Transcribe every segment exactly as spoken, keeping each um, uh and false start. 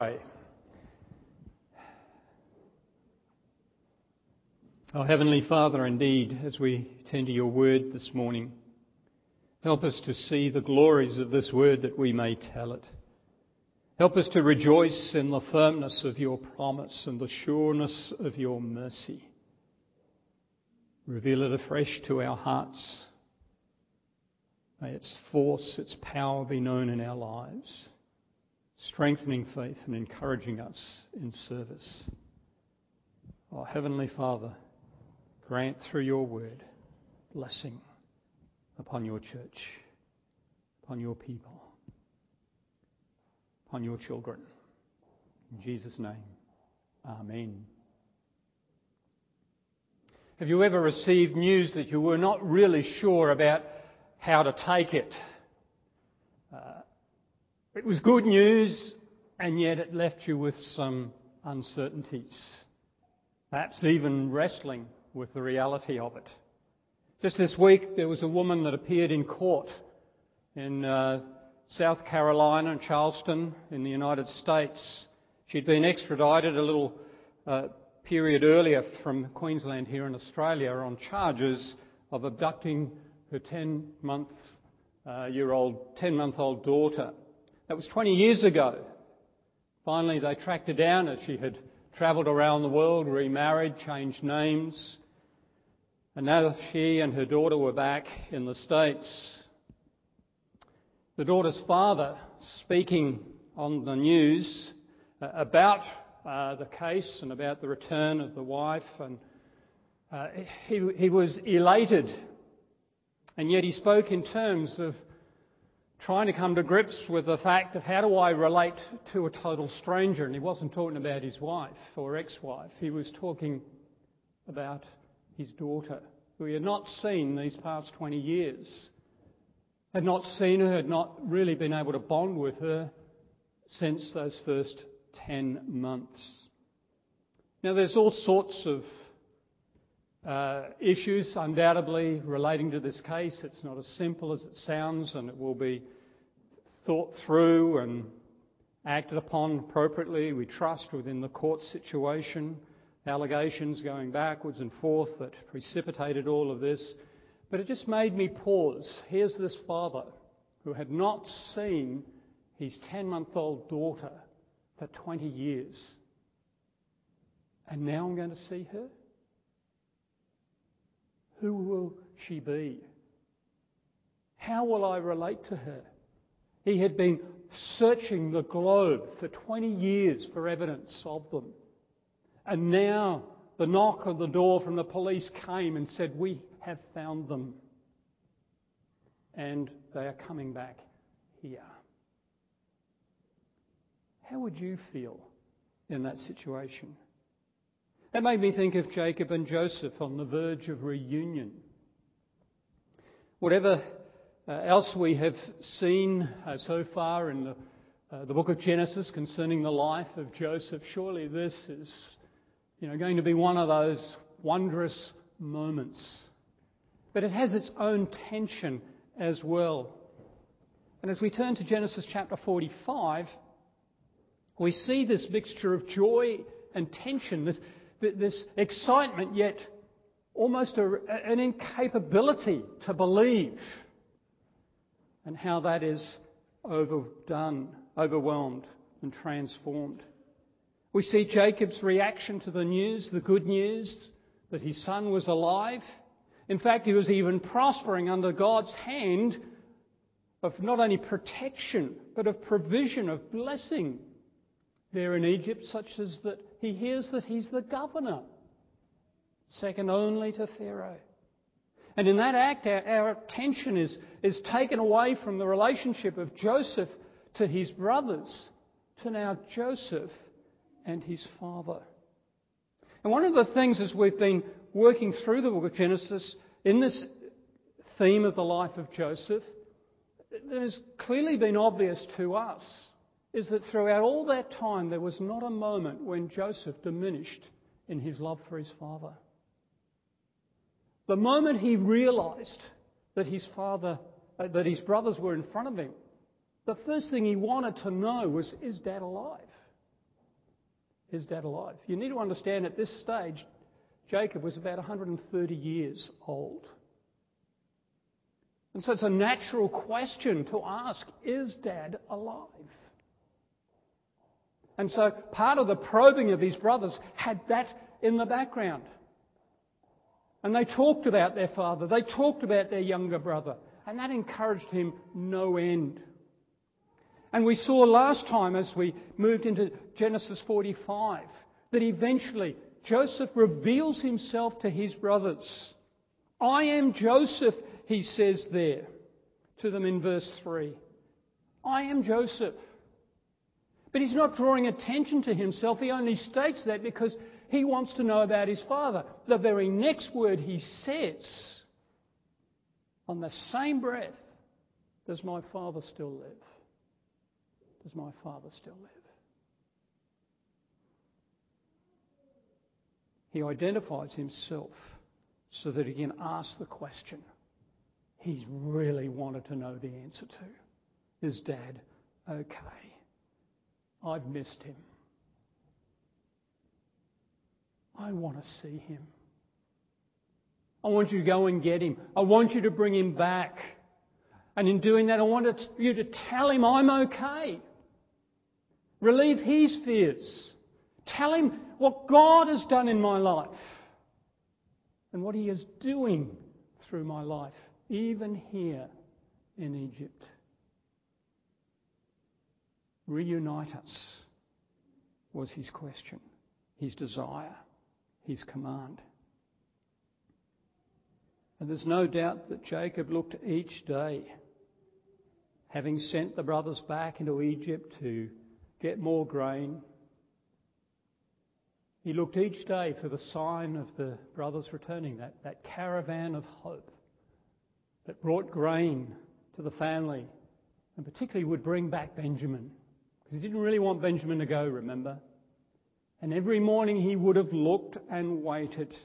Pray. Our Heavenly Father, indeed, as we tend to your word this morning, help us to see the glories of this word that we may tell it. Help us to rejoice in the firmness of your promise and the sureness of your mercy. Reveal it afresh to our hearts. May its force, its power be known in our lives, strengthening faith and encouraging us in service. Our Heavenly Father, grant through your word blessing upon your church, upon your people, upon your children. In Jesus' name, Amen. Have you ever received news that you were not really sure about how to take it? Uh, it was good news, and yet it left you with some uncertainties, perhaps even wrestling with the reality of it. Just this week, there was a woman that appeared in court in uh, South Carolina, in Charleston, in the United States. She'd been extradited a little uh, period earlier from Queensland here in Australia on charges of abducting her ten-month uh, year old, ten-month-old daughter. That was twenty years ago. Finally, they tracked her down as she had travelled around the world, remarried, changed names. And now she and her daughter were back in the States. The daughter's father, speaking on the news uh, about uh, the case and about the return of the wife, and uh, he, he was elated. And yet he spoke in terms of trying to come to grips with the fact of how do I relate to a total stranger. And he wasn't talking about his wife or ex-wife. He was talking about his daughter, who he had not seen these past twenty years. Had not seen her, had not really been able to bond with her since those first ten months. Now there's all sorts of Uh, issues undoubtedly relating to this case. It's not as simple as it sounds, and it will be thought through and acted upon appropriately, we trust, within the court situation. Allegations going backwards and forth that precipitated all of this. But it just made me pause. Here's this father who had not seen his ten-month-old daughter for twenty years. And now I'm going to see her? Who will she be? How will I relate to her? He had been searching the globe for twenty years for evidence of them. And now the knock on the door from the police came and said, "We have found them. And they are coming back here." How would you feel in that situation? That made me think of Jacob and Joseph on the verge of reunion. Whatever uh, else we have seen uh, so far in the, uh, the book of Genesis concerning the life of Joseph, surely this is, you know, going to be one of those wondrous moments. But it has its own tension as well. And as we turn to Genesis chapter forty-five, we see this mixture of joy and tension, this This excitement, yet almost a, an incapability to believe, and how that is overdone, overwhelmed and transformed. We see Jacob's reaction to the news, the good news that his son was alive. In fact, he was even prospering under God's hand of not only protection, but of provision, of blessing there in Egypt, such as that he hears that he's the governor, second only to Pharaoh. And in that act, our, our attention is, is taken away from the relationship of Joseph to his brothers, to now Joseph and his father. And one of the things as we've been working through the book of Genesis, in this theme of the life of Joseph, that has clearly been obvious to us, is that throughout all that time there was not a moment when Joseph diminished in his love for his father. The moment he realised that his father, uh, that his brothers were in front of him, the first thing he wanted to know was, is Dad alive? is Dad alive? You need to understand at this stage, Jacob was about one hundred thirty years old. And so it's a natural question to ask, is Dad alive? And so part of the probing of his brothers had that in the background. And they talked about their father. They talked about their younger brother. And that encouraged him no end. And we saw last time as we moved into Genesis forty-five that eventually Joseph reveals himself to his brothers. I am Joseph, he says there to them in verse three. I am Joseph. But he's not drawing attention to himself. He only states that because he wants to know about his father. The very next word he says, on the same breath, does my father still live? Does my father still live? He identifies himself so that he can ask the question he's really wanted to know the answer to. Is Dad okay? I've missed him. I want to see him. I want you to go and get him. I want you to bring him back. And in doing that, I want you to tell him I'm okay. Relieve his fears. Tell him what God has done in my life and what he is doing through my life, even here in Egypt. Reunite us was his question, his desire, his command. And there's no doubt that Jacob looked each day, having sent the brothers back into Egypt to get more grain. He looked each day for the sign of the brothers returning, that, that caravan of hope that brought grain to the family and particularly would bring back Benjamin. Because he didn't really want Benjamin to go, remember? And every morning he would have looked and waited,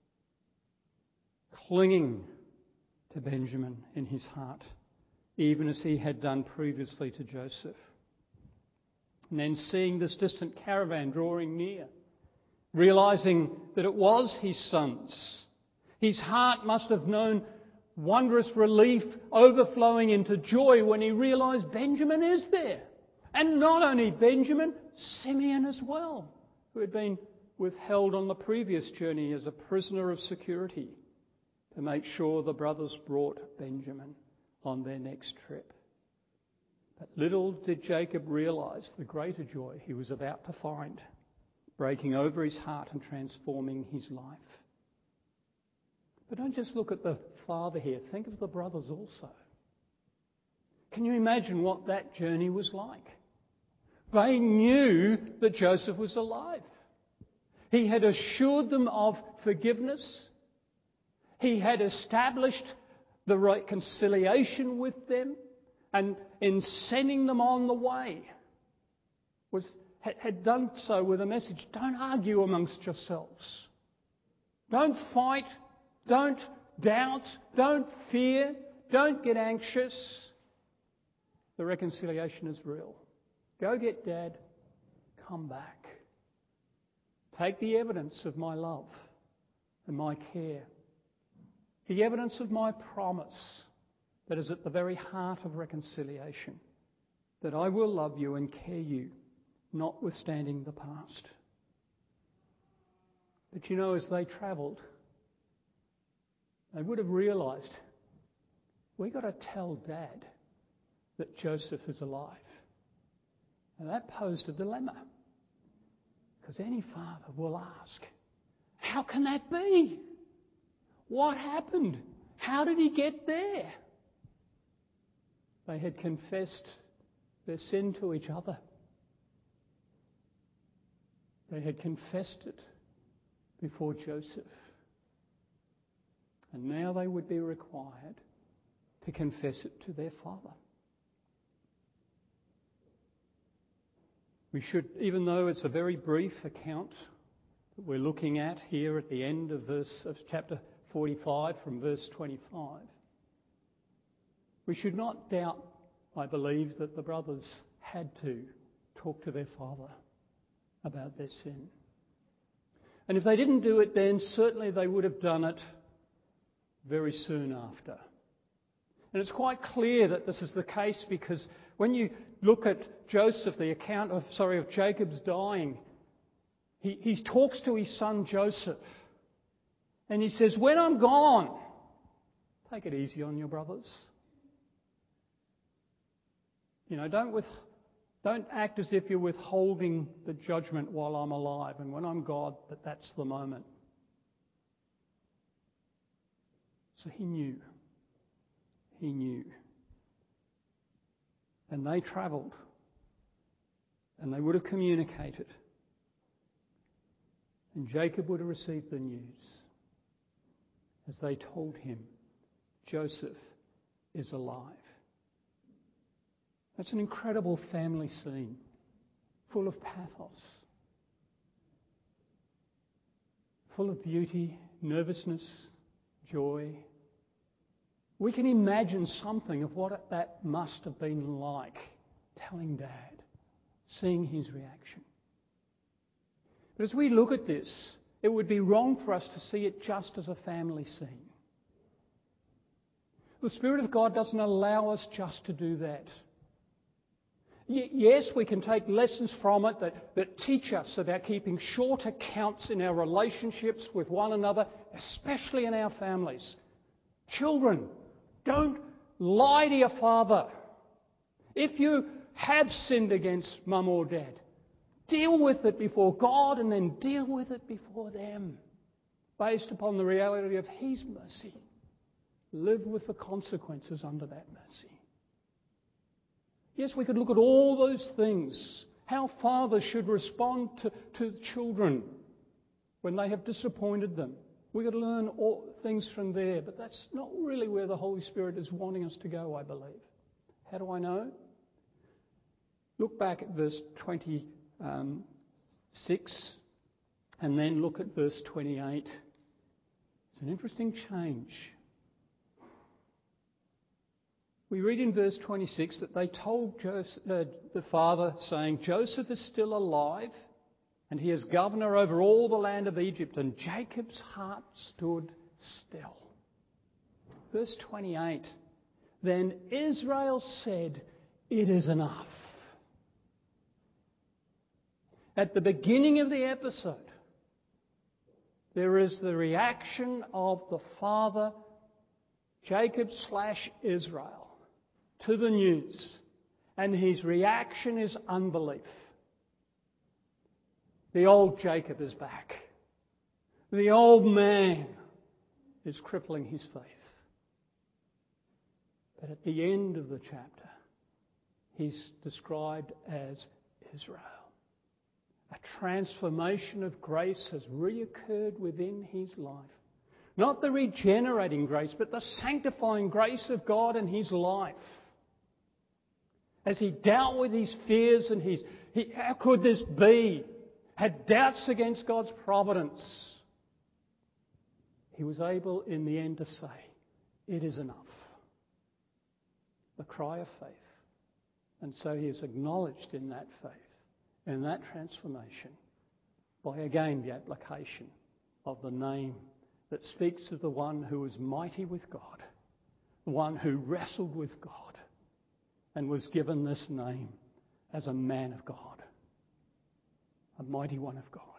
clinging to Benjamin in his heart, even as he had done previously to Joseph. And then seeing this distant caravan drawing near, realising that it was his sons, his heart must have known wondrous relief overflowing into joy when he realised Benjamin is there. And not only Benjamin, Simeon as well, who had been withheld on the previous journey as a prisoner of security to make sure the brothers brought Benjamin on their next trip. But little did Jacob realise the greater joy he was about to find, breaking over his heart and transforming his life. But don't just look at the father here. Think of the brothers also. Can you imagine what that journey was like? They knew that Joseph was alive. He had assured them of forgiveness. He had established the reconciliation with them, and in sending them on the way was had done so with a message: don't argue amongst yourselves. Don't fight. Don't doubt. Don't fear. Don't get anxious. The reconciliation is real. Go get Dad. Come back. Take the evidence of my love and my care. The evidence of my promise that is at the very heart of reconciliation. That I will love you and care you, notwithstanding the past. But you know, as they travelled, they would have realised, we've got to tell Dad that Joseph is alive. And that posed a dilemma. Because any father will ask, how can that be? What happened? How did he get there? They had confessed their sin to each other. They had confessed it before Joseph. And now they would be required to confess it to their father. We should, even though it's a very brief account that we're looking at here at the end of verse of chapter forty-five from verse twenty-five, we should not doubt, I believe, that the brothers had to talk to their father about their sin. And if they didn't do it then, certainly they would have done it very soon after. And it's quite clear that this is the case because when you look at Joseph, the account of, sorry, of Jacob's dying, he, he talks to his son Joseph. And he says, when I'm gone, take it easy on your brothers. You know, don't with, don't act as if you're withholding the judgment while I'm alive. And when I'm God, that that's the moment. So he knew. He knew. And they travelled. And they would have communicated. And Jacob would have received the news as they told him, Joseph is alive. That's an incredible family scene, full of pathos, full of beauty, nervousness, joy. We can imagine something of what that must have been like, telling Dad, seeing his reaction. But as we look at this, it would be wrong for us to see it just as a family scene. The Spirit of God doesn't allow us just to do that. Y- yes, we can take lessons from it that, that teach us about keeping short accounts in our relationships with one another, especially in our families. Children, don't lie to your father. If you have sinned against mum or dad, deal with it before God and then deal with it before them, based upon the reality of His mercy. Live with the consequences under that mercy. Yes, we could look at all those things, how fathers should respond to, to children when they have disappointed them. We could learn all things from there, but that's not really where the Holy Spirit is wanting us to go, I believe. How do I know? Look back at verse twenty-six and then look at verse twenty-eight. It's an interesting change. We read in verse twenty-six that they told Joseph, uh, the father, saying, Joseph is still alive, and he is governor over all the land of Egypt. And Jacob's heart stood still. Verse twenty-eight, then Israel said, it is enough. At the beginning of the episode, there is the reaction of the father, Jacob slash Israel, to the news. And his reaction is unbelief. The old Jacob is back. The old man is crippling his faith. But at the end of the chapter, he's described as Israel. A transformation of grace has reoccurred within his life. Not the regenerating grace, but the sanctifying grace of God in his life. As he dealt with his fears and his, he, how could this be? Had doubts against God's providence. He was able in the end to say, it is enough. The cry of faith. And so he is acknowledged in that faith, in that transformation, by again the application of the name that speaks of the one who was mighty with God, the one who wrestled with God and was given this name as a man of God, a mighty one of God.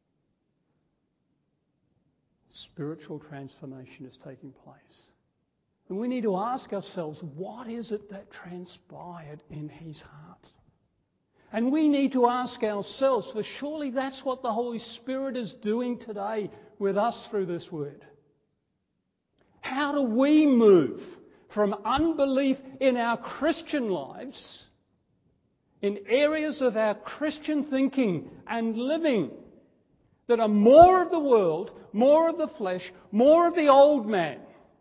Spiritual transformation is taking place. And we need to ask ourselves, what is it that transpired in his heart? And we need to ask ourselves, for surely that's what the Holy Spirit is doing today with us through this word. How do we move from unbelief in our Christian lives, in areas of our Christian thinking and living that are more of the world, more of the flesh, more of the old man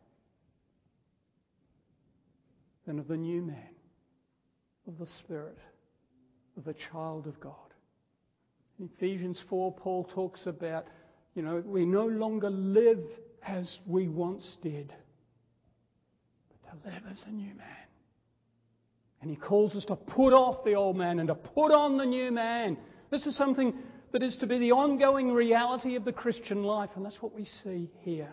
than of the new man, of the Spirit, of a child of God? In Ephesians four, Paul talks about, you know, we no longer live as we once did, but to live as a new man. And he calls us to put off the old man and to put on the new man This is something that is to be the ongoing reality of the Christian life, and that's what we see here.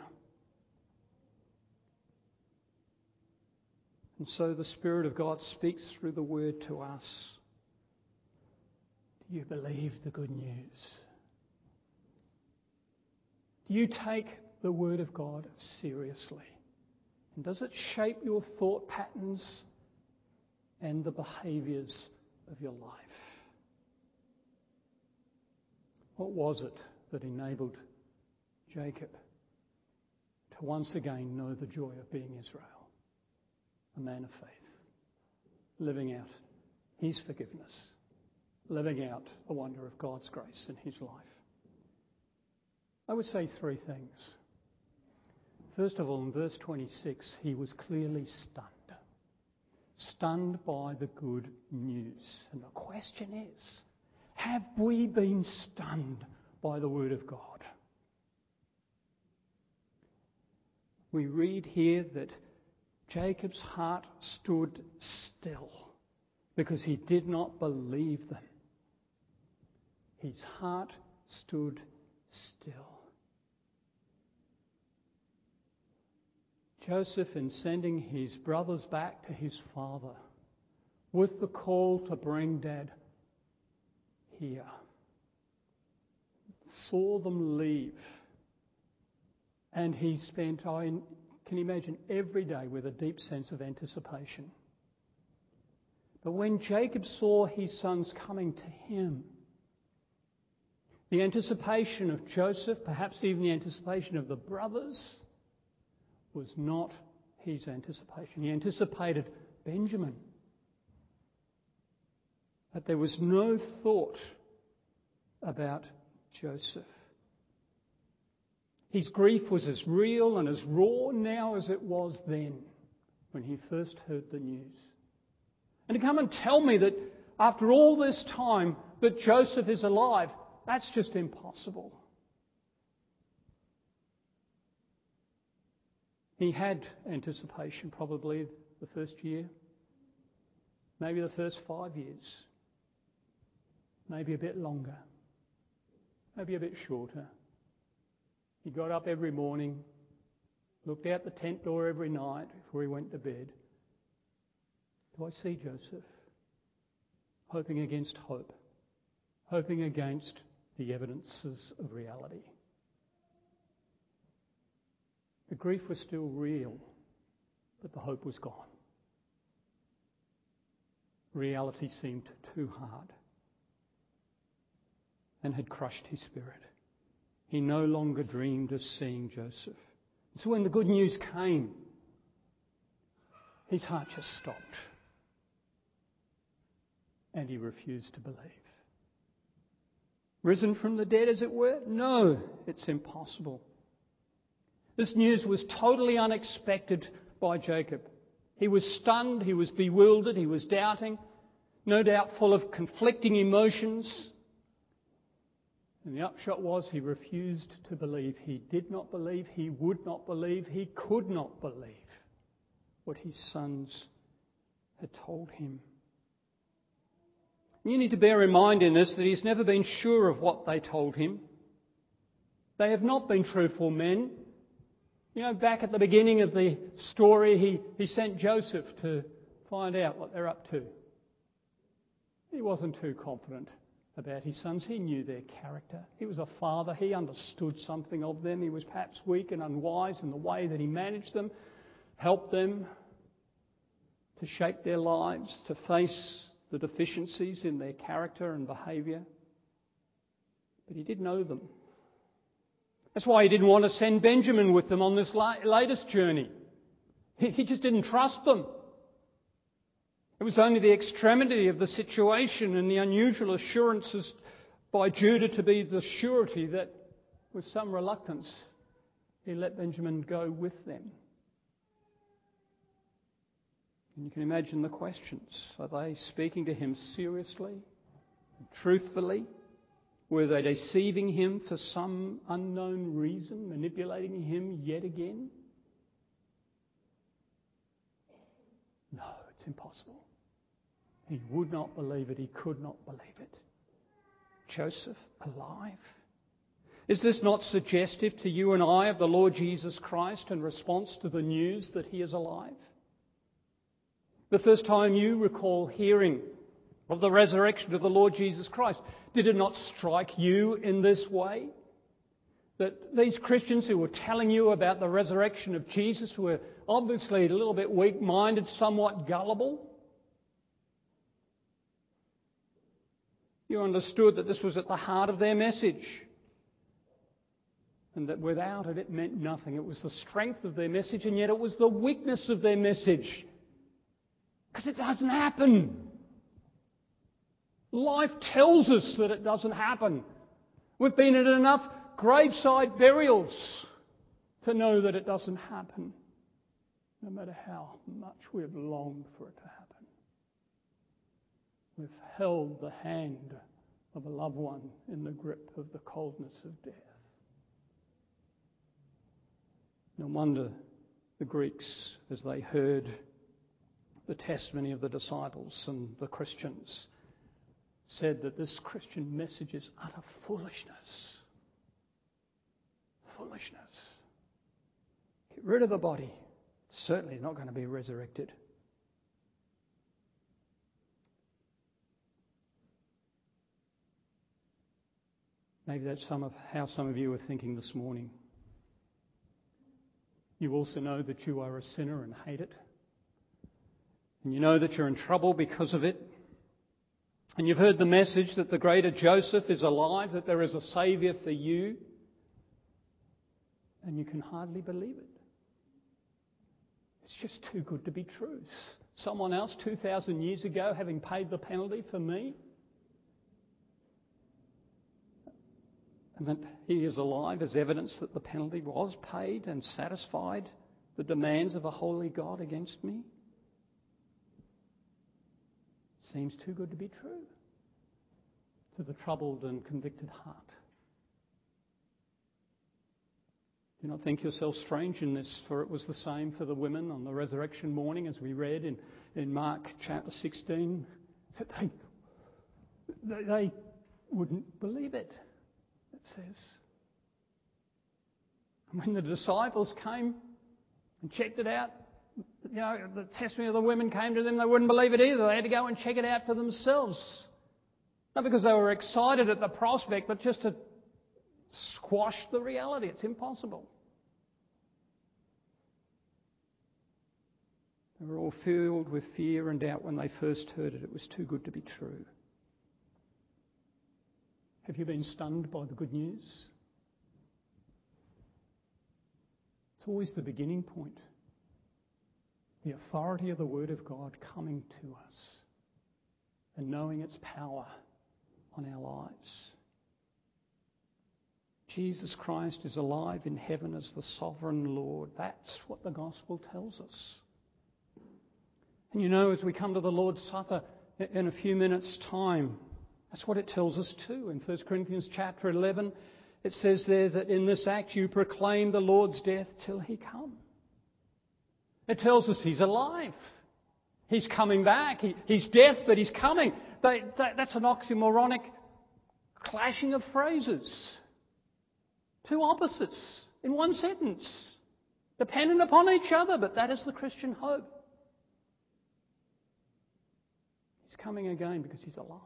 And so the Spirit of God speaks through the Word to us. Do you believe the good news? Do you take the Word of God seriously? And does it shape your thought patterns and the behaviours of your life? What was it that enabled Jacob to once again know the joy of being Israel? A man of faith, living out his forgiveness, living out the wonder of God's grace in his life. I would say three things. First of all, in verse twenty-six, he was clearly stunned. Stunned by the good news. And the question is, have we been stunned by the Word of God? We read here that Jacob's heart stood still because he did not believe them. His heart stood still. Joseph, in sending his brothers back to his father with the call to bring Dad here, saw them leave, and he spent, I can imagine, every day with a deep sense of anticipation. But when Jacob saw his sons coming to him, the anticipation of Joseph, perhaps even the anticipation of the brothers, was not his anticipation. He anticipated Benjamin. But there was no thought about Joseph. His grief was as real and as raw now as it was then when he first heard the news. And to come and tell me that after all this time that Joseph is alive, that's just impossible. He had anticipation probably the first year, maybe the first five years, maybe a bit longer, maybe a bit shorter. He got up every morning, looked out the tent door every night before he went to bed. Do I see Joseph? Hoping against hope, hoping against the evidences of reality. The grief was still real, but the hope was gone. Reality seemed too hard and had crushed his spirit. He no longer dreamed of seeing Joseph. So when the good news came, his heart just stopped. And he refused to believe. Risen from the dead, as it were? No, it's impossible. This news was totally unexpected by Jacob. He was stunned, he was bewildered, he was doubting, no doubt full of conflicting emotions. And the upshot was he refused to believe. He did not believe, he would not believe, he could not believe what his sons had told him. You need to bear in mind in this that he's never been sure of what they told him. They have not been truthful men. You know, back at the beginning of the story, he, he sent Joseph to find out what they're up to. He wasn't too confident about his sons. He knew their character. He was a father. He understood something of them. He was perhaps weak and unwise in the way that he managed them, helped them to shape their lives, to face the deficiencies in their character and behaviour. But he did know them. That's why he didn't want to send Benjamin with them on this la- latest journey. He, he just didn't trust them. It was only the extremity of the situation and the unusual assurances by Judah to be the surety that, with some reluctance, he let Benjamin go with them. And you can imagine the questions. Are they speaking to him seriously, truthfully? Were they deceiving him for some unknown reason, manipulating him yet again? No, it's impossible. He would not believe it. He could not believe it. Joseph alive? Is this not suggestive to you and I of the Lord Jesus Christ in response to the news that he is alive? The first time you recall hearing of the resurrection of the Lord Jesus Christ, did it not strike you in this way? That these Christians who were telling you about the resurrection of Jesus were obviously a little bit weak-minded, somewhat gullible. You understood that this was at the heart of their message, and that without it, it meant nothing. It was the strength of their message, and yet it was the weakness of their message. Because it doesn't happen. Life tells us that it doesn't happen. We've been at enough graveside burials to know that it doesn't happen, no matter how much we've longed for it to happen. We've held the hand of a loved one in the grip of the coldness of death. No wonder the Greeks, as they heard the testimony of the disciples and the Christians, said that this Christian message is utter foolishness. Foolishness. Get rid of the body. It's certainly not going to be resurrected. Maybe that's some of how some of you are thinking this morning. You also know that you are a sinner and hate it. And you know that you're in trouble because of it. And you've heard the message that the greater Joseph is alive, that there is a Saviour for you. And you can hardly believe it. It's just too good to be true. Someone else two thousand years ago having paid the penalty for me. And that he is alive as evidence that the penalty was paid and satisfied the demands of a holy God against me. Seems too good to be true to the troubled and convicted heart. Do not think yourself strange in this, for it was the same for the women on the resurrection morning, as we read in, in Mark chapter sixteen, that they, they, they wouldn't believe it, it says. And when the disciples came and checked it out, you know, the testimony of the women came to them, they wouldn't believe it either. They had to go and check it out for themselves. Not because they were excited at the prospect, but just to squash the reality. It's impossible. They were all filled with fear and doubt when they first heard it. It was too good to be true. Have you been stunned by the good news? It's always the beginning point. The authority of the Word of God coming to us and knowing its power on our lives. Jesus Christ is alive in heaven as the sovereign Lord. That's what the gospel tells us. And you know, as we come to the Lord's Supper in a few minutes' time, that's what it tells us too. In First Corinthians chapter eleven, it says there that in this act you proclaim the Lord's death till he come. It tells us he's alive. He's coming back. He, he's death, but he's coming. They, that, that's an oxymoronic clashing of phrases. Two opposites in one sentence, dependent upon each other, but that is the Christian hope. He's coming again because he's alive.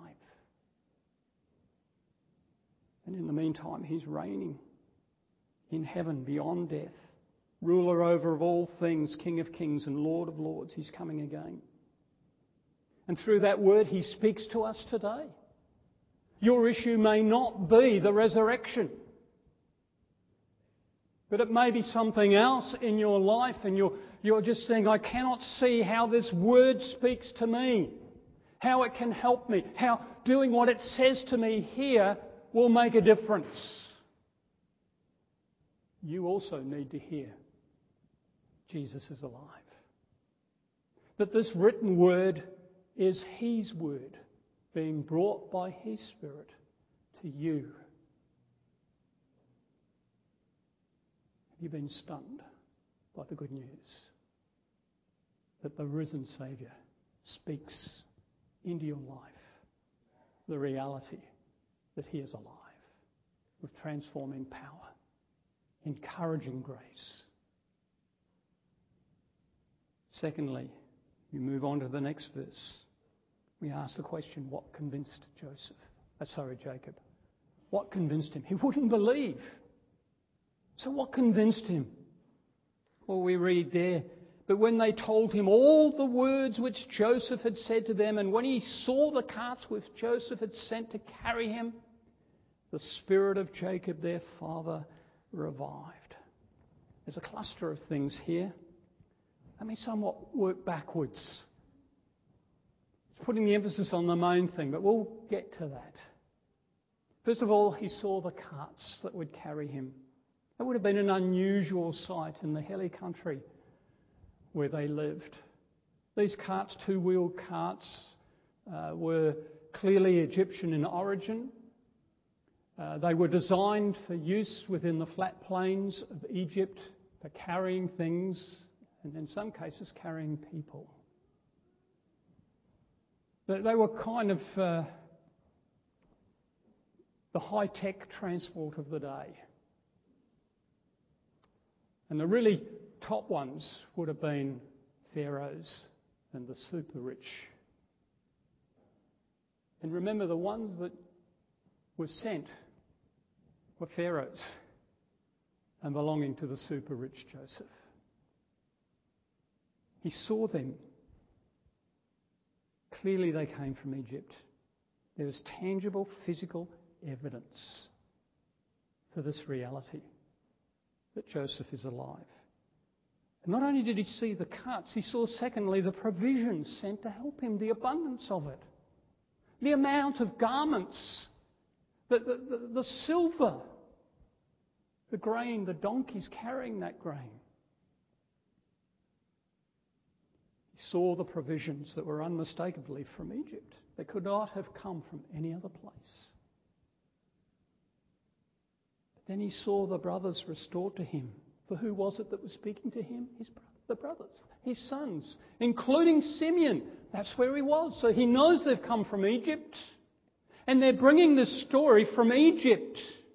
And in the meantime, he's reigning in heaven beyond death. Ruler over of all things, King of kings and Lord of lords. He's coming again. And through that word, he speaks to us today. Your issue may not be the resurrection, but it may be something else in your life, and you're, you're just saying, I cannot see how this word speaks to me, how it can help me, how doing what it says to me here will make a difference. You also need to hear Jesus is alive. That this written word is his word being brought by his Spirit to you. Have you been stunned by the good news that the risen Saviour speaks into your life the reality that he is alive with transforming power, encouraging grace. Secondly, we move on to the next verse. We ask the question, what convinced Joseph? Uh, sorry, Jacob. What convinced him? He wouldn't believe. So what convinced him? Well, we read there, but when they told him all the words which Joseph had said to them, and when he saw the carts which Joseph had sent to carry him, the spirit of Jacob, their father, revived. There's a cluster of things here. Let me somewhat work backwards. It's putting the emphasis on the main thing, but we'll get to that. First of all, he saw the carts that would carry him. That would have been an unusual sight in the hilly country where they lived. These carts, two-wheeled carts, uh, were clearly Egyptian in origin. Uh, they were designed for use within the flat plains of Egypt for carrying things and in some cases carrying people. They, they were kind of uh, the high-tech transport of the day. And the really top ones would have been pharaohs and the super rich. And remember, the ones that were sent were pharaohs and belonging to the super rich Joseph. He saw them. Clearly they came from Egypt. There was tangible physical evidence for this reality, that Joseph is alive. And not only did he see the carts, he saw, secondly, the provisions sent to help him, the abundance of it, the amount of garments, the, the, the, the silver, the grain, the donkeys carrying that grain. He saw the provisions that were unmistakably from Egypt. They could not have come from any other place. Then he saw the brothers restored to him. For who was it that was speaking to him? His bro- the brothers, his sons, including Simeon. That's where he was. So he knows they've come from Egypt. And they're bringing this story from Egypt.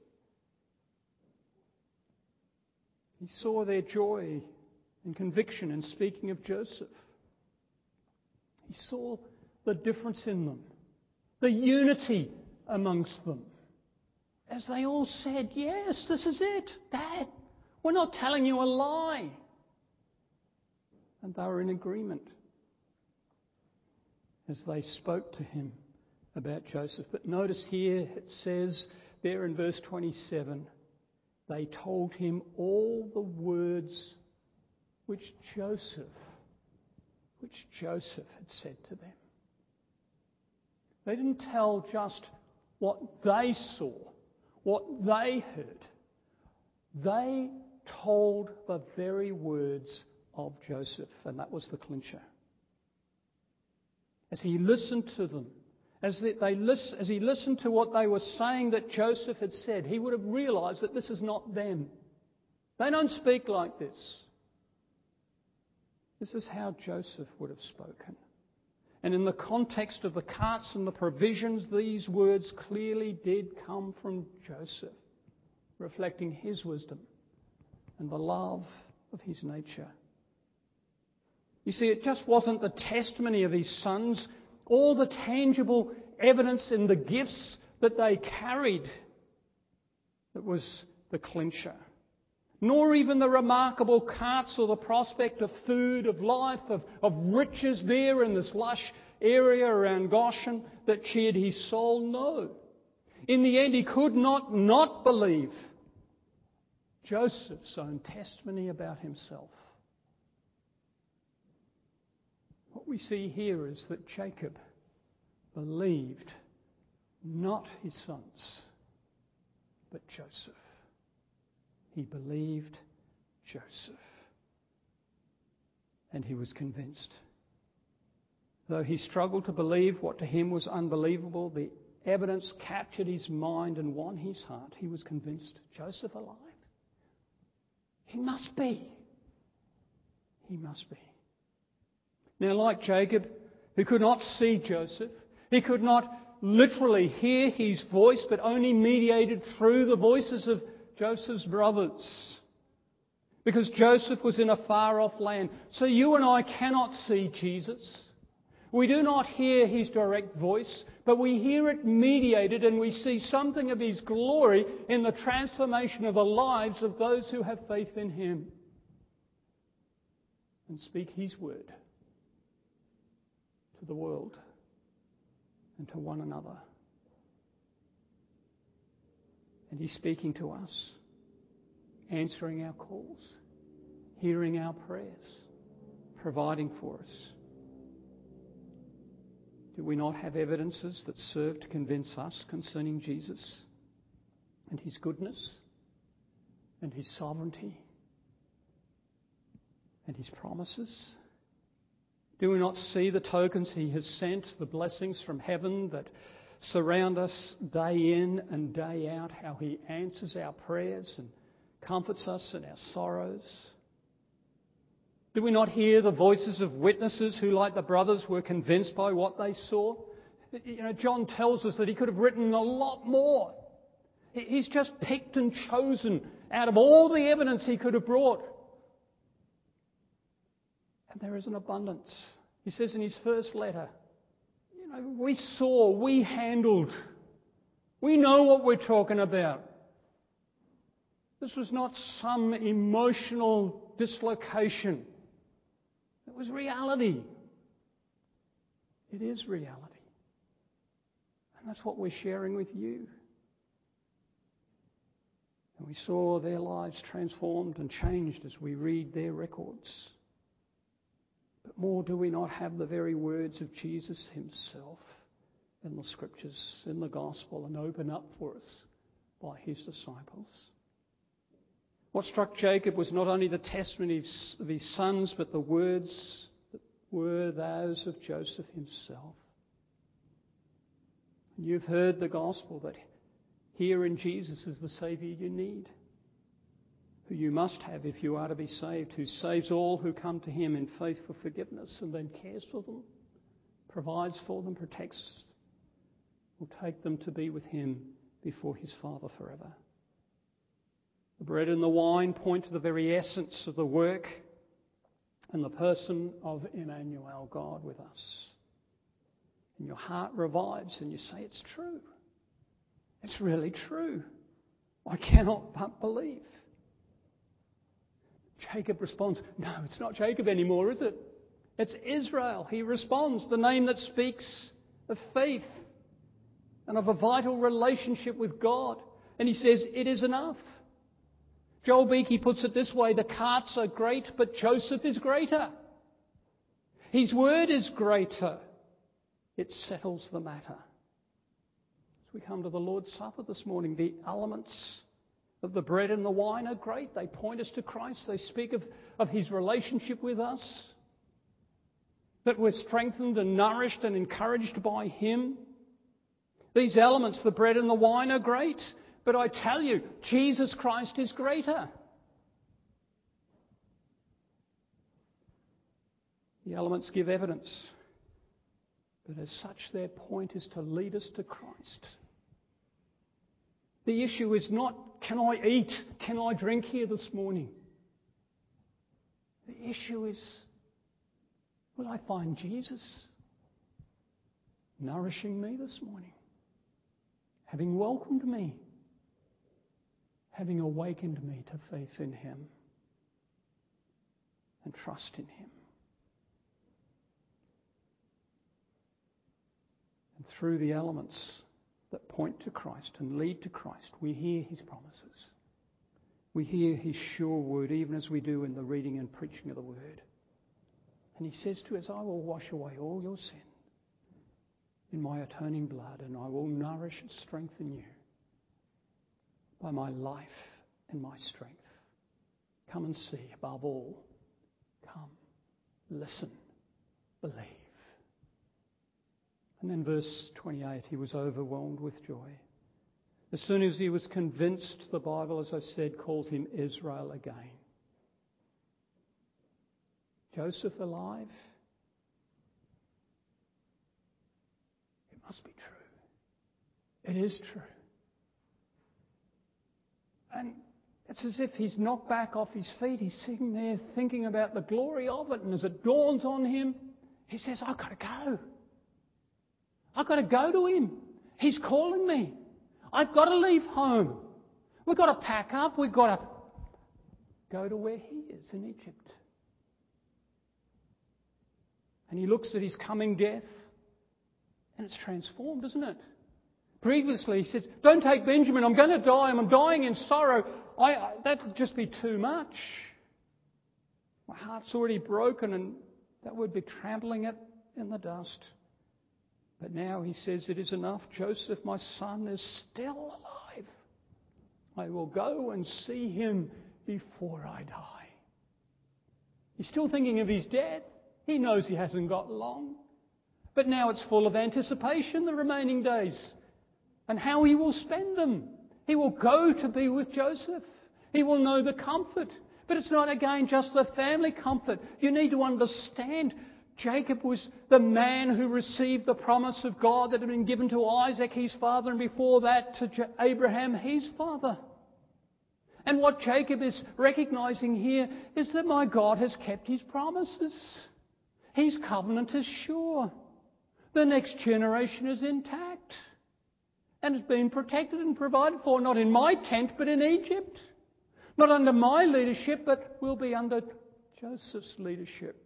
He saw their joy and conviction in speaking of Joseph. He saw the difference in them, the unity amongst them. As they all said, yes, this is it, Dad. We're not telling you a lie. And they were in agreement as they spoke to him about Joseph. But notice here it says there in verse twenty-seven, they told him all the words which Joseph, which Joseph had said to them. They didn't tell just what they saw, what they heard. They told the very words of Joseph, and that was the clincher. As he listened to them, as they, they listen, as he listened to what they were saying that Joseph had said, he would have realised that this is not them. They don't speak like this. This is how Joseph would have spoken. And in the context of the carts and the provisions, these words clearly did come from Joseph, reflecting his wisdom and the love of his nature. You see, it just wasn't the testimony of his sons, all the tangible evidence in the gifts that they carried that was the clincher. Nor even the remarkable carts or the prospect of food, of life, of, of riches there in this lush area around Goshen that cheered his soul. No. In the end, he could not not believe Joseph's own testimony about himself. What we see here is that Jacob believed not his sons, but Joseph. He believed Joseph. And he was convinced. Though he struggled to believe what to him was unbelievable, the evidence captured his mind and won his heart. He was convinced. Joseph alive? He must be. He must be. Now, like Jacob, who could not see Joseph, he could not literally hear his voice, but only mediated through the voices of Joseph's brothers. Because Joseph was in a far-off land. So you and I cannot see Jesus. We do not hear his direct voice, but we hear it mediated, and we see something of his glory in the transformation of the lives of those who have faith in him and speak his word to the world and to one another. And he's speaking to us, answering our calls, hearing our prayers, providing for us. Do we not have evidences that serve to convince us concerning Jesus and his goodness and his sovereignty and his promises? Do we not see the tokens he has sent, the blessings from heaven that surround us day in and day out, how he answers our prayers and comforts us in our sorrows? Do we not hear the voices of witnesses who, like the brothers, were convinced by what they saw? You know, John tells us that he could have written a lot more. He's just picked and chosen out of all the evidence he could have brought. And there is an abundance. He says in his first letter, you know, we saw, we handled, we know what we're talking about. This was not some emotional dislocation. It was reality. It is reality. And that's what we're sharing with you. And we saw their lives transformed and changed as we read their records. But more, do we not have the very words of Jesus himself in the Scriptures, in the Gospel, and open up for us by his disciples? What struck Jacob was not only the testimony of his sons, but the words that were those of Joseph himself. You've heard the gospel that here in Jesus is the Saviour you need, who you must have if you are to be saved, who saves all who come to him in faith for forgiveness and then cares for them, provides for them, protects, will take them to be with him before his Father forever. The bread and the wine point to the very essence of the work and the person of Emmanuel, God with us. And your heart revives and you say, it's true. It's really true. I cannot but believe. Jacob responds, no, it's not Jacob anymore, is it? It's Israel. He responds, the name that speaks of faith and of a vital relationship with God. And he says, it is enough. Joel Beakey puts it this way, the carts are great, but Joseph is greater. His word is greater. It settles the matter. As we come to the Lord's Supper this morning, the elements of the bread and the wine are great. They point us to Christ. They speak of, of his relationship with us. That we're strengthened and nourished and encouraged by him. These elements, the bread and the wine, are great. But I tell you, Jesus Christ is greater. The elements give evidence. But as such, their point is to lead us to Christ. The issue is not, can I eat, can I drink here this morning? The issue is, will I find Jesus nourishing me this morning? Having welcomed me? Having awakened me to faith in him and trust in him? And through the elements that point to Christ and lead to Christ, we hear his promises. We hear his sure word, even as we do in the reading and preaching of the word. And he says to us, I will wash away all your sin in my atoning blood, and I will nourish and strengthen you by my life and my strength. Come and see, above all, come, listen, believe. And then verse twenty-eight, he was overwhelmed with joy. As soon as he was convinced, the Bible, as I said, calls him Israel again. Joseph alive? It must be true. It is true. And it's as if he's knocked back off his feet. He's sitting there thinking about the glory of it. And as it dawns on him, he says, I've got to go. I've got to go to him. He's calling me. I've got to leave home. We've got to pack up. We've got to go to where he is in Egypt. And he looks at his coming death, and it's transformed, isn't it? Previously, he said, don't take Benjamin. I'm going to die. I'm dying in sorrow. I, I, that would just be too much. My heart's already broken, and that would be trampling it in the dust. But now he says, it is enough. Joseph, my son, is still alive. I will go and see him before I die. He's still thinking of his death. He knows he hasn't got long. But now it's full of anticipation, the remaining days, and how he will spend them. He will go to be with Joseph. He will know the comfort. But it's not, again, just the family comfort. You need to understand Jacob was the man who received the promise of God that had been given to Isaac, his father, and before that to Abraham, his father. And what Jacob is recognising here is that my God has kept his promises. His covenant is sure. The next generation is intact and has been protected and provided for, not in my tent, but in Egypt. Not under my leadership, but will be under Joseph's leadership.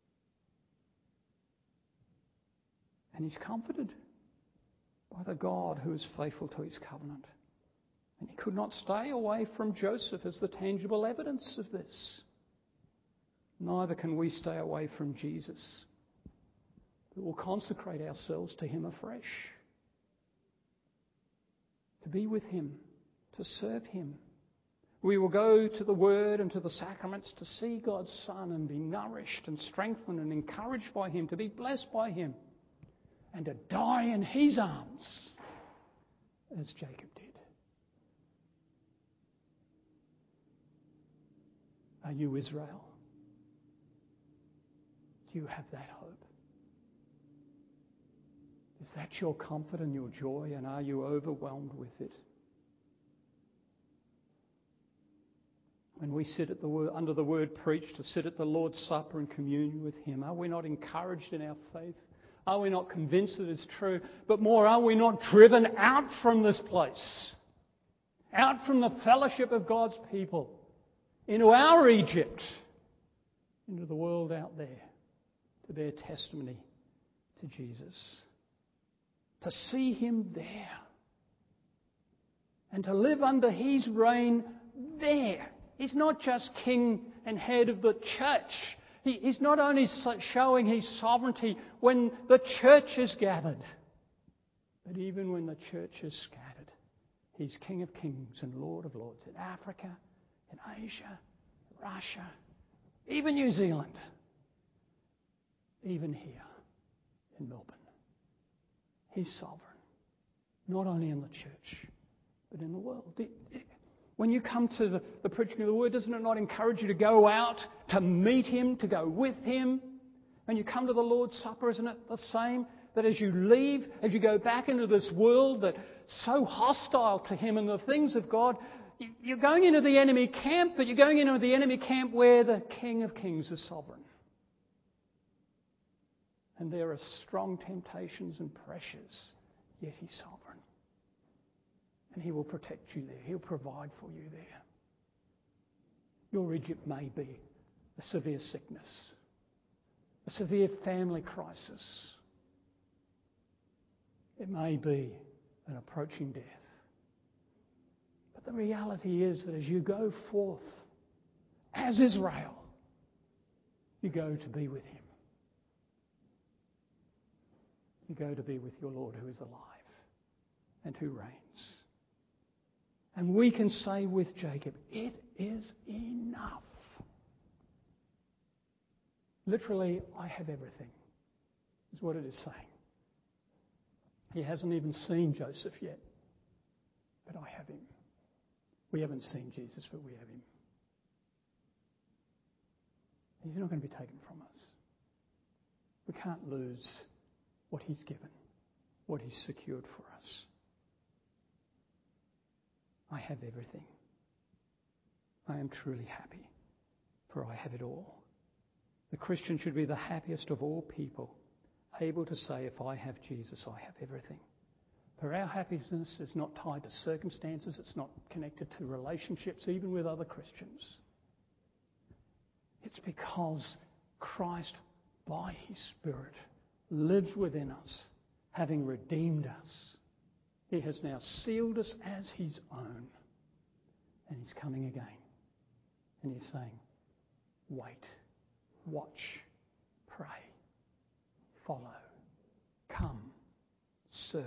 And he's comforted by the God who is faithful to his covenant. And he could not stay away from Joseph as the tangible evidence of this. Neither can we stay away from Jesus. We will consecrate ourselves to him afresh. To be with him, to serve him. We will go to the Word and to the sacraments to see God's Son and be nourished and strengthened and encouraged by him, to be blessed by him, and to die in his arms as Jacob did. Are you Israel? Do you have that hope? Is that your comfort and your joy, and are you overwhelmed with it? When we sit at the word, under the word preached, to sit at the Lord's Supper and communion with him, are we not encouraged in our faith? Are we not convinced that it's true? But more, are we not driven out from this place? Out from the fellowship of God's people, into our Egypt, into the world out there, to bear testimony to Jesus. To see him there. And to live under his reign there. He's not just king and head of the church. He, he's not only showing his sovereignty when the church is gathered, but even when the church is scattered. He's King of Kings and Lord of Lords in Africa, in Asia, Russia, even New Zealand, even here in Melbourne. He's sovereign, not only in the church, but in the world. When you come to the, the preaching of the word, doesn't it not encourage you to go out, to meet him, to go with him? When you come to the Lord's Supper, isn't it the same? That as you leave, as you go back into this world that's so hostile to him and the things of God, you're going into the enemy camp, but you're going into the enemy camp where the King of Kings is sovereign. And there are strong temptations and pressures, yet he's sovereign. And he will protect you there. He'll provide for you there. Your Egypt may be a severe sickness, a severe family crisis. It may be an approaching death. But the reality is that as you go forth as Israel, you go to be with him. You go to be with your Lord who is alive and who reigns. And we can say with Jacob, it is enough. Literally, I have everything, is what it is saying. He hasn't even seen Joseph yet, but I have him. We haven't seen Jesus, but we have him. He's not going to be taken from us. We can't lose what he's given, what he's secured for us. I have everything. I am truly happy, for I have it all. The Christian should be the happiest of all people, able to say, if I have Jesus, I have everything. For our happiness is not tied to circumstances, it's not connected to relationships, even with other Christians. It's because Christ, by his Spirit, lives within us, having redeemed us. He has now sealed us as his own. And he's coming again. And he's saying, wait, watch, pray, follow, come, serve.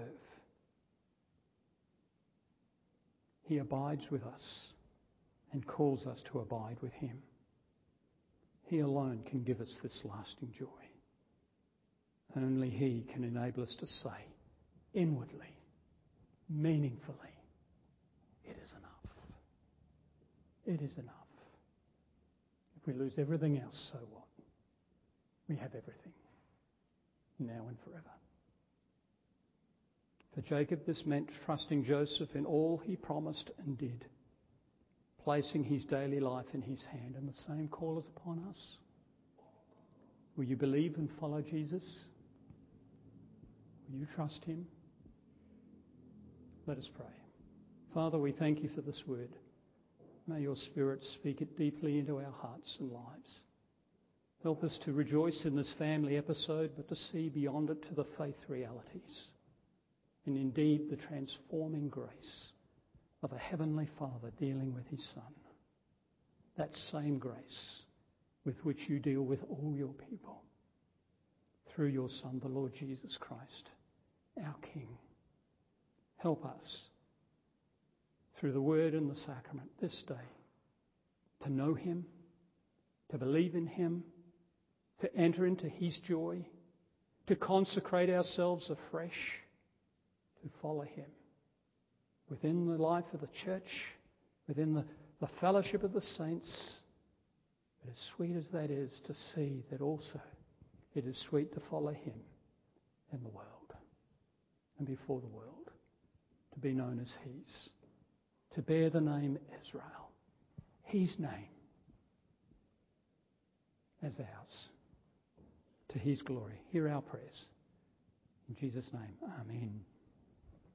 He abides with us and calls us to abide with him. He alone can give us this lasting joy. Only he can enable us to say inwardly, meaningfully, it is enough. It is enough. If we lose everything else, so what? We have everything, now and forever. For Jacob, this meant trusting Joseph in all he promised and did, placing his daily life in his hand, and the same call is upon us. Will you believe and follow Jesus? Will you trust him? Let us pray. Father, we thank you for this word. May your Spirit speak it deeply into our hearts and lives. Help us to rejoice in this family episode, but to see beyond it to the faith realities, and indeed the transforming grace of a heavenly Father dealing with his Son. That same grace with which you deal with all your people through your Son, the Lord Jesus Christ, our King. Help us through the word and the sacrament this day to know him, to believe in him, to enter into his joy, to consecrate ourselves afresh, to follow him within the life of the church, within the, the fellowship of the saints. But as sweet as that is, to see that also it is sweet to follow him in the world and before the world, to be known as his, to bear the name Israel, his name, as ours, to his glory. Hear our prayers. In Jesus' name, amen.